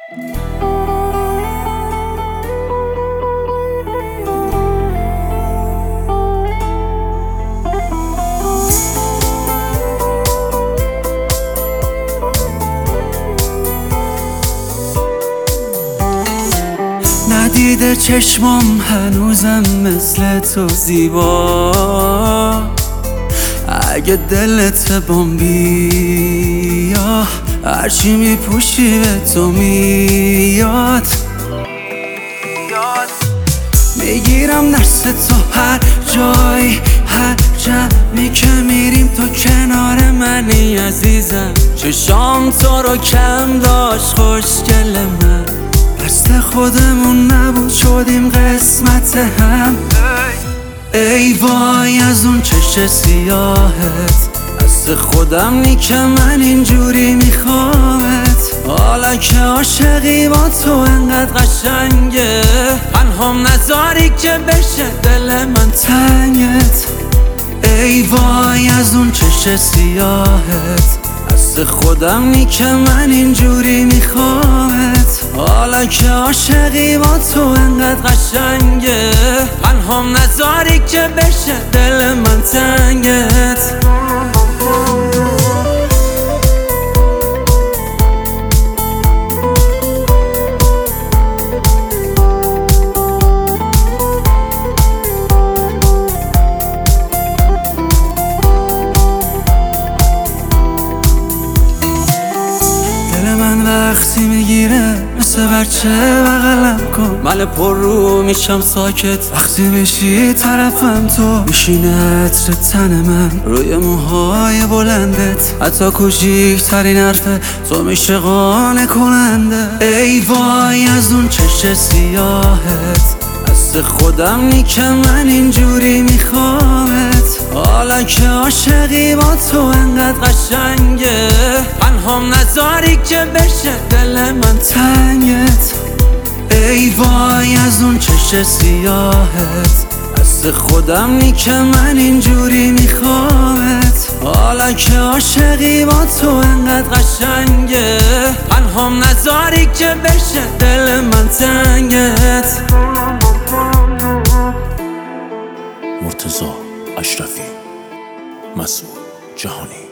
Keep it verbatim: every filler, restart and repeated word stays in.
ندیده چشمام هنوزم مثل تو زیبا. اگه دلت بام بیا هرچی میپوشی به تو میاد. میگیرم دست تو هر جای هر جمعی که میریم تو کنار منی عزیزم. چشام تو رو کم داشت خوشگل من، دست خودمون نبود شدیم قسمت هم. ای وای از اون چشم سیاهت، دست خودم نی که من اینجوری میخوامت. حالا که عاشقی با تو انقدر قشنگه، تنهام نذاری که بشه دل من تنگت. ای وای از اون چشم سیاهت، دست خودم نی که من اینجوری میخوامت. حالا که عاشقی با تو انقدر قشنگه، تنهام نذاری که بشه دل من تنگت. وقتی میگیره مثل بچه بغلم کن، من پر رو میشم ساکت وقتی بشی طرفم. تو میشینه عطر تن من روی موهای بلندت، حتی کوچیکترین حرفه تو میشه قانع کننده. ای وای از اون چشم سیاهت، دست خودم نی که من اینجوری میخوامت. حالا که عاشقی با تو انقدر قشنگه، تنهام نذاری که بشه دل من تنگت. ای وای از اون چشم سیاهت، دست خودم نی که من اینجوری میخوامت. حالا که عاشقی با تو انقدر قشنگه، تنهام نذاری که بشه دل من تنگت. مرتضی اشرفی، مسعود جهانی.